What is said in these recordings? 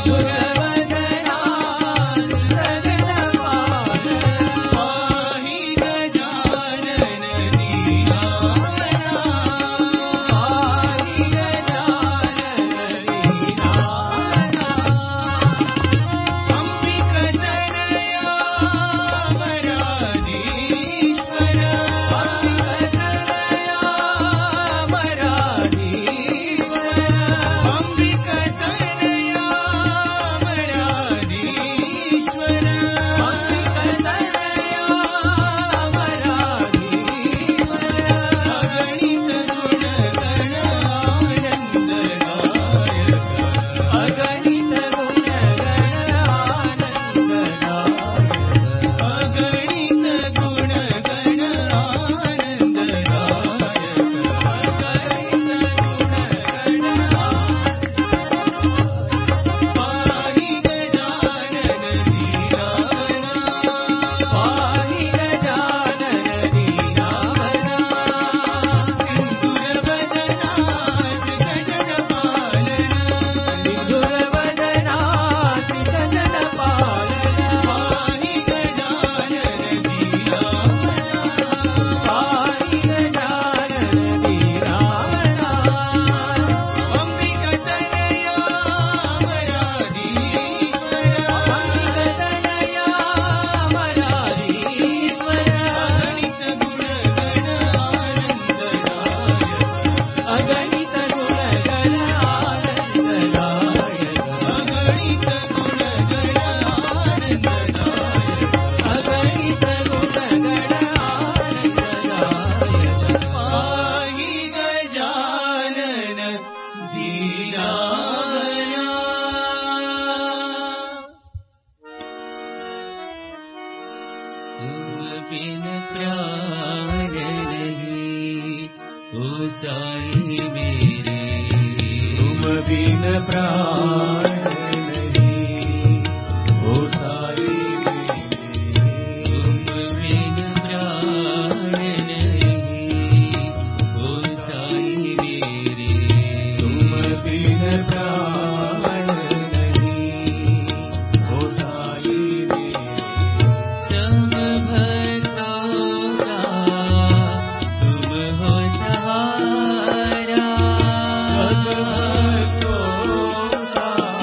Oh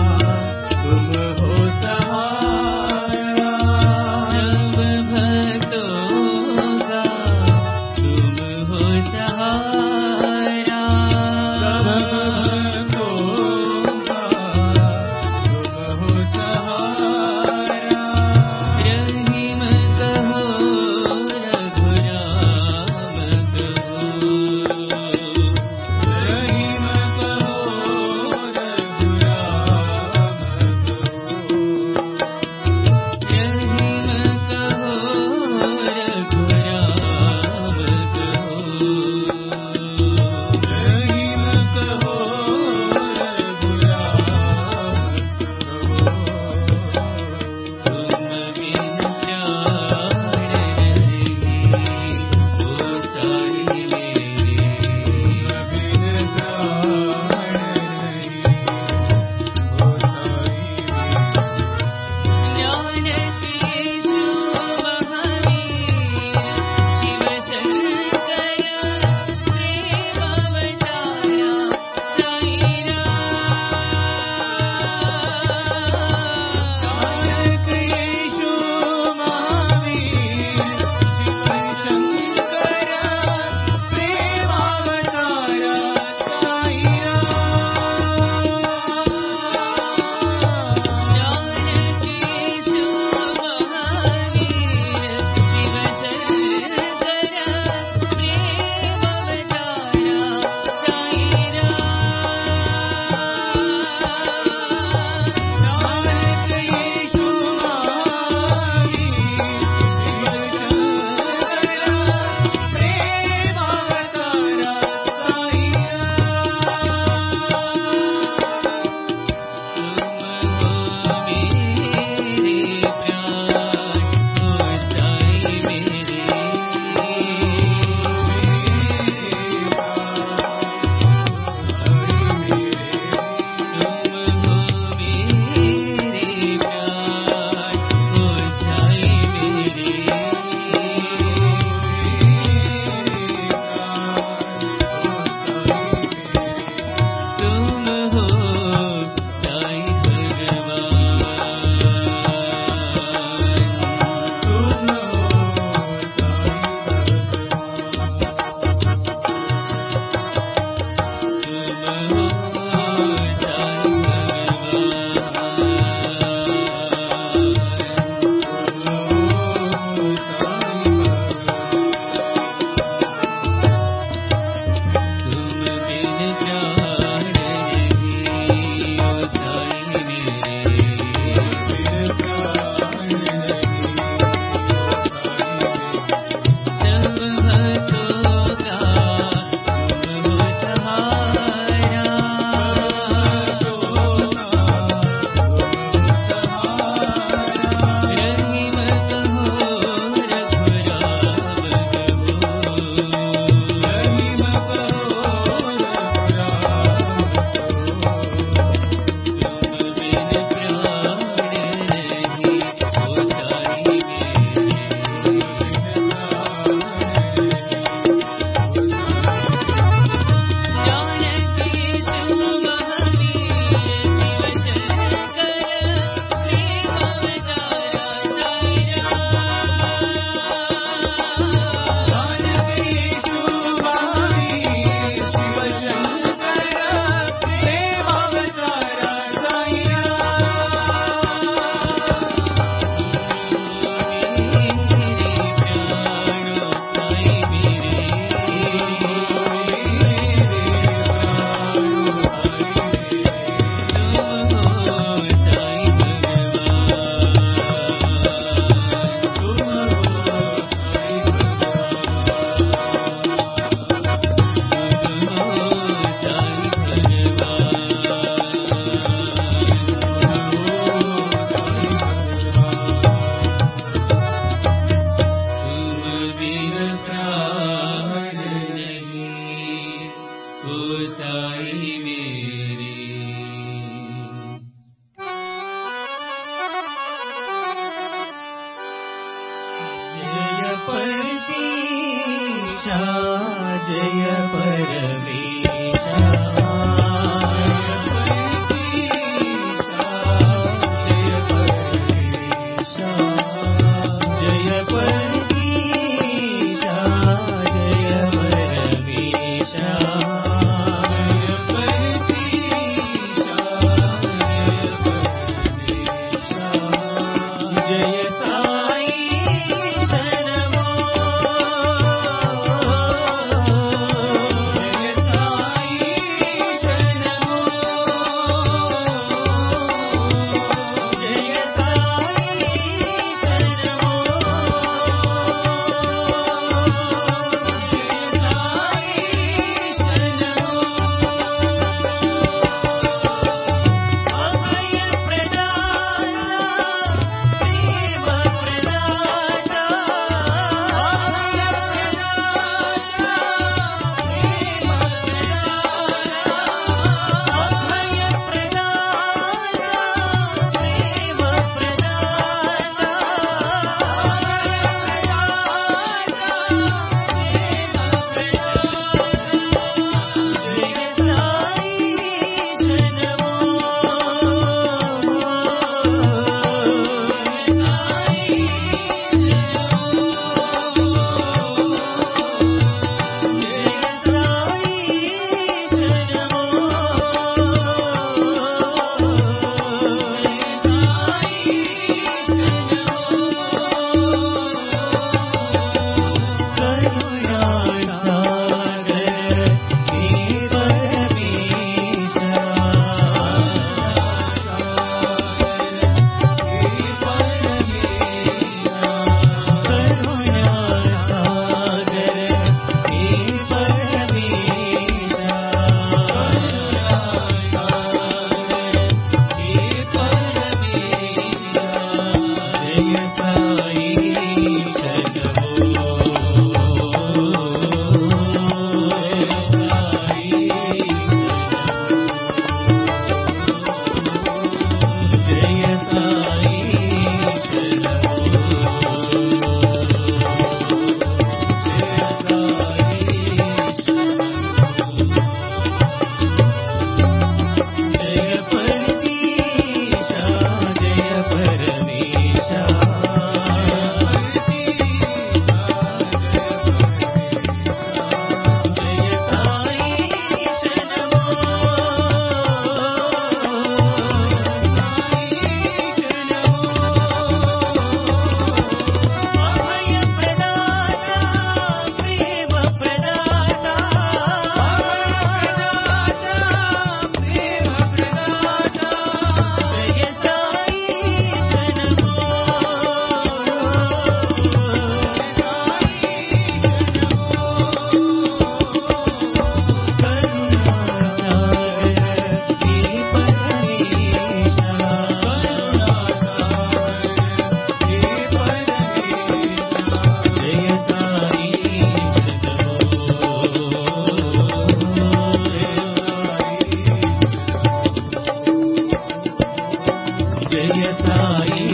జయ సాయి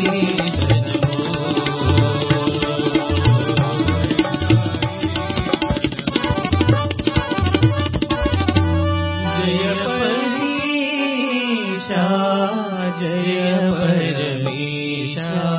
జయ పరమేశా జయ పరమేశా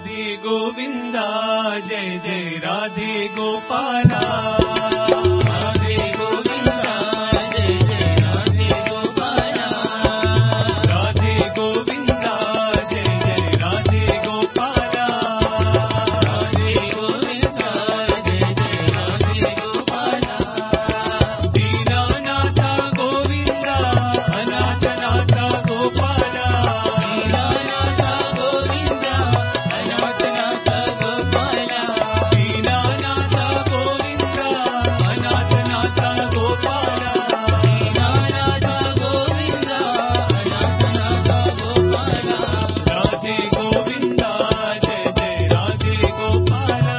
राधे गोविंदा जय जय राधे गोपाला राधे गोविंदा जय जय राधे गोपाला राधे गोविंदा जय जय राधे गोपाला राधे गोविंदा जय जय राधे गोपाला दीनानाथ गोविंदा अनाथनाथ गोपाला दीनानाथ गोविंदा अनाथनाथ गोपाला दीनानाथ गोविंदा अनाथनाथ गोपाला दीनानाथ गोविंदा अनाथनाथ गोपाला राधे गोविंदा जय जय राधे गोपाला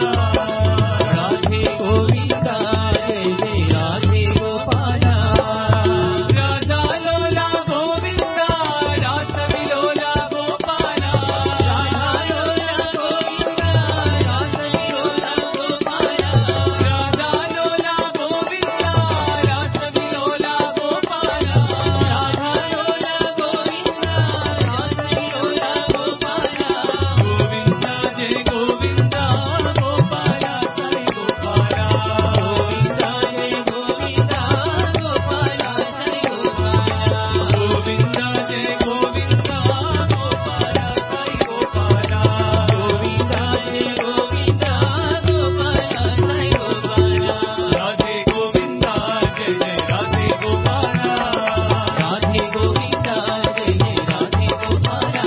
राधे गोविंदा जय जय राधे गोपाला राधा लोला गोविंदा रास विलोला गोपाला राधा लोला गोविंदा रास विलोला गोपाला राधा लोला गोविंदा रास विलोला गोपाला राधा लोला गोविंदा रास विलोला गोपाला गोविंदा जय गोविंदा गोपाला साई गोपाला गोविंदा जय गोविंदा गोपाला साई गोपाला गोविंदा जय गोविंदा गोपाला साई गोपाला गोविंदा जय गोविंदा गोपाला साई गोपाला राधे गोविंदा जय जय राधे गोपाला राधे गोविंदा जय जय राधे गोपाला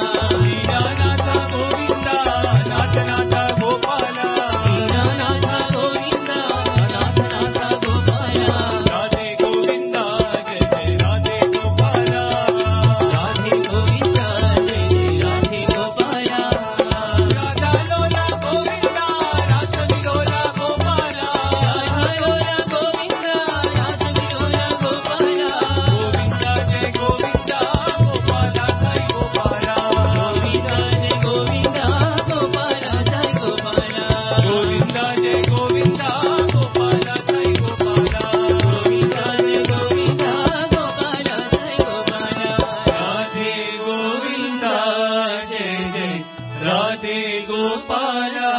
दीनानाथ गोविंदा अनाथनाथ गोपाला दीनानाथ गोविंदा अनाथनाथ गोपाला राधे गोविंदा जय जय राधे गोपाला राधे गोविंदा जय जय राधे गोपाला राधा लोला गोविंदा रास विलोला गोपाला राधा लोला गोविंदा रास विलोला गोपाला गोविंदा जय गोविंदा गोपाला साई गोपाला गोविंदा जय गोविंदा गोपाला साई गोपाला गोविंदा जय गोविंदा गोपाला साई गोपाला गोविंदा जय गोविंदा गोपाला साई गोपाला राधे गोविंदा जय जय राधे गोपाला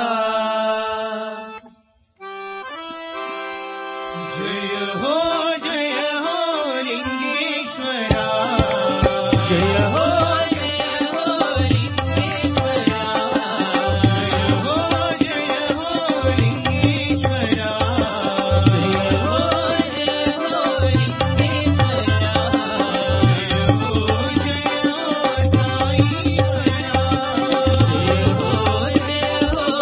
जय हो लिंगेश्वरा जय हो लिंगेश्वरा जय हो लिंगेश्वरा जय हो लिंगेश्वरा जय हो साईश्वरा जय हो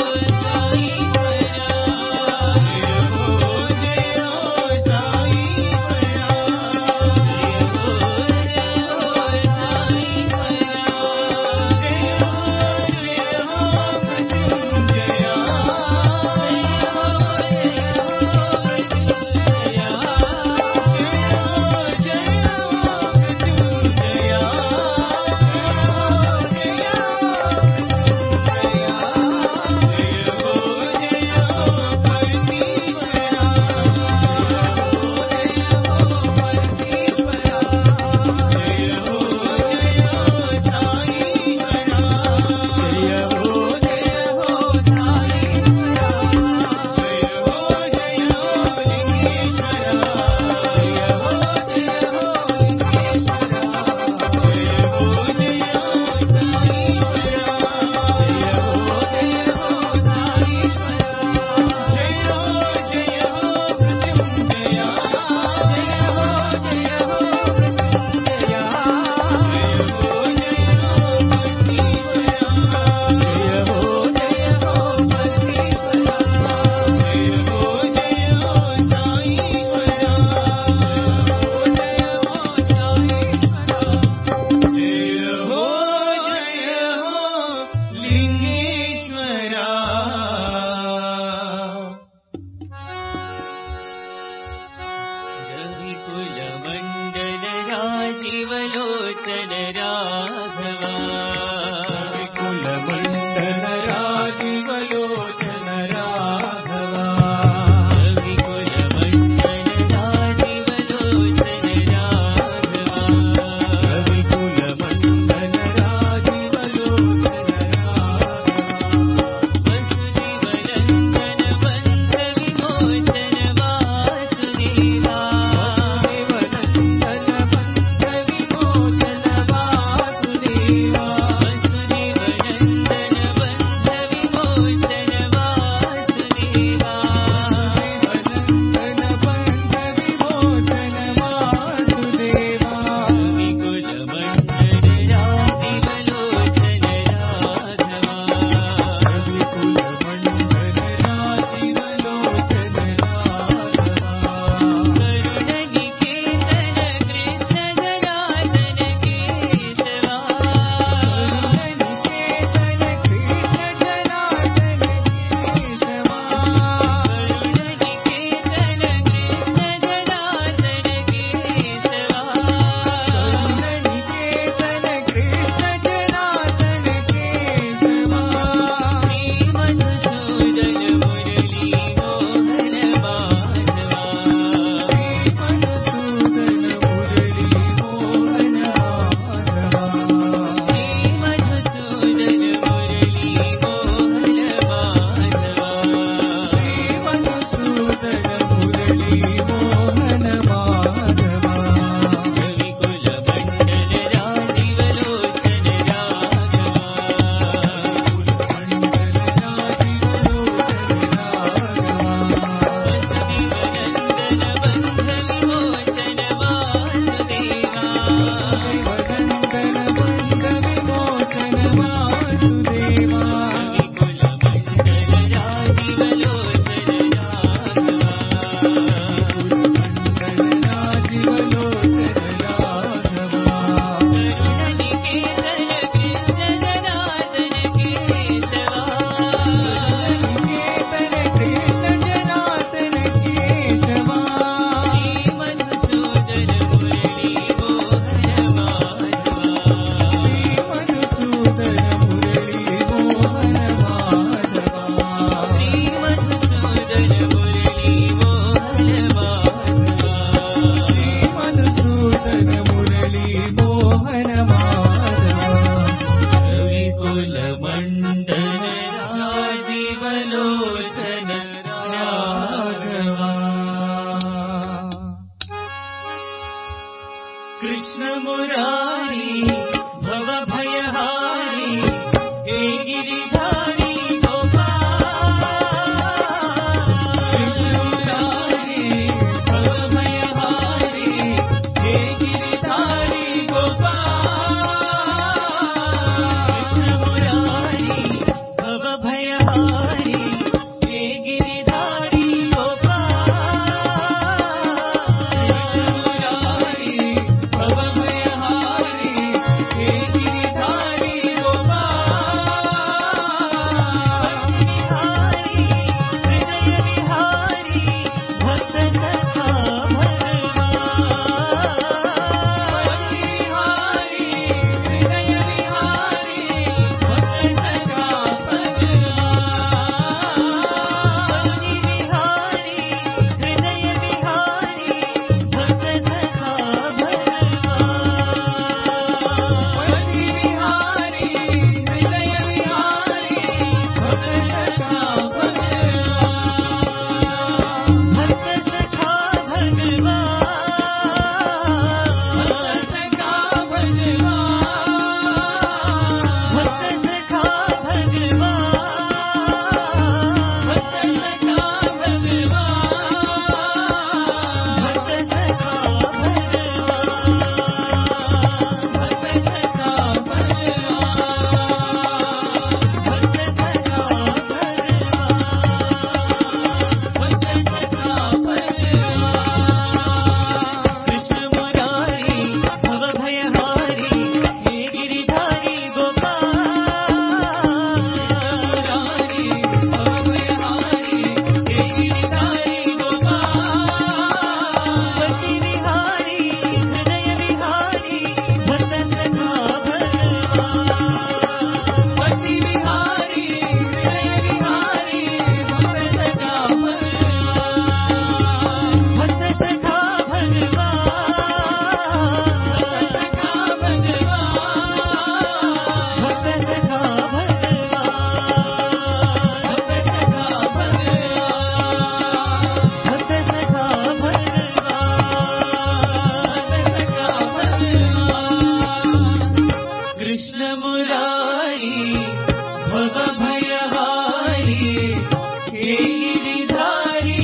कृष्ण मुरारी भव भयहारी हे गिरिधारी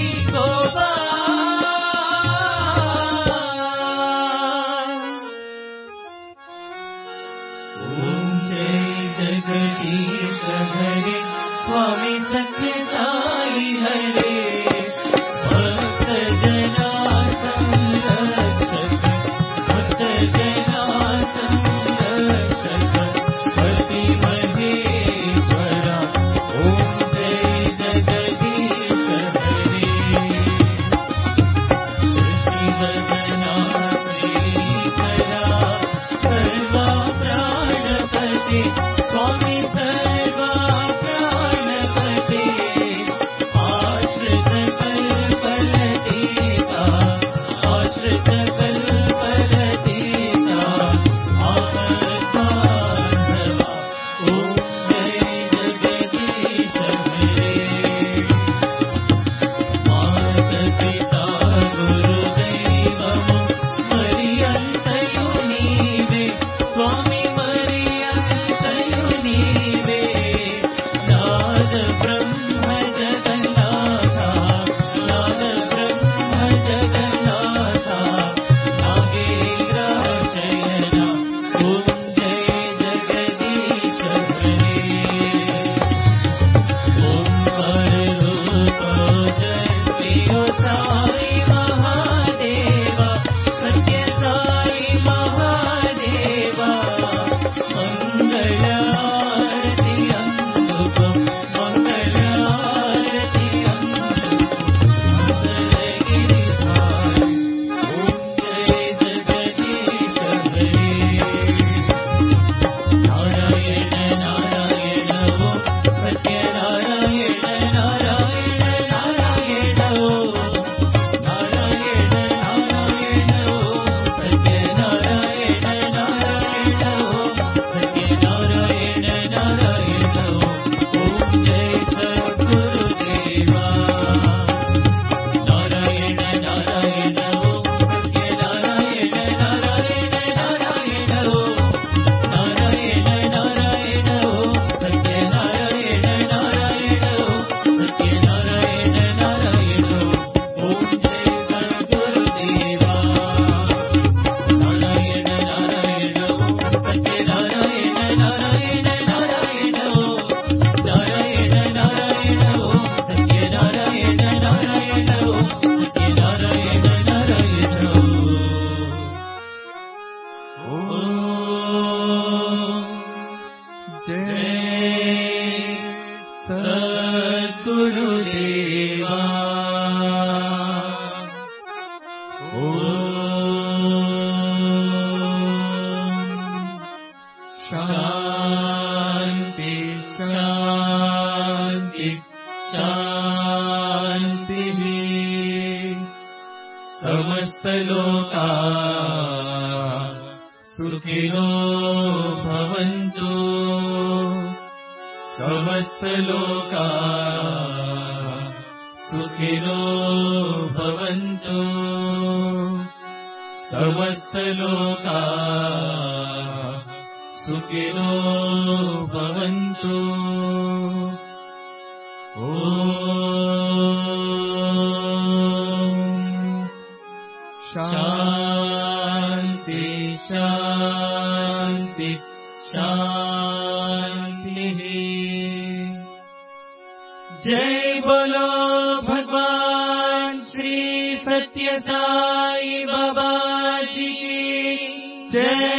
गोपाल। ओम जय जगदीश हरे स्वामी सत्य साई हरे भक्त जना संरक्षक भक्त जना संरक्षक पति महेश्वरा ओम जय जगदीश हरे सृष्टि वदना श्रीकरा सर्वा प्राणपते स्वामी सर्वा प्राणपते आश्रित कल्पलतीता आश्रित कल्पलतीता आत्मबांधवा ओम जय जगदीश हरे मात पिता गुरुदैवमु मरियन्तयु नीवे स्वामी मरियन्तयु नीवे नाद ब्रह्म जगन्नाथा नाद ब्रह्म जगन्नाथा नागेन्द्र शयना ओम जय जगदीश हरे ओंकार रूप जय साई महादेवा सत्य साई महादेवा मंगल आरती अंगुको मंगल आरती अंगुको मंगलगिरिधारी ओम जय जगदीश हरे नारायण नारायण ओ सत्य नारायण नारायण नारायण ओ नारायण नारायण ओ सत्य नारायण नारायण ओ सत्य नारायण नारायण ओ ओम जय सद्गुरुदेवा नारायण नारायण ओ सत्य नारायण नारायण नारायण ओ नारायण नारायण ओ सत्य नारायण नारायण ओ सत्य नारायण नारायण ओ ओम जय सद्गुरुदेवा नारायण नारायण ओ सत्य नारायण नारायण नारायण ओ नारायण नारायण ओ सत्य नारायण नारायण ओ सत्य नारायण नारायण ओ जय सद्गुरुदेवा शांति शांति शांति समस्त लोका सुखिनो भवन्तु समस्त लोका सुखिनो भवन्तु समस्त लोका सुखिनो भवन्तु शांति शांति शांति जय बोलो भगवान श्री सत्य साई बाबा जी की जय।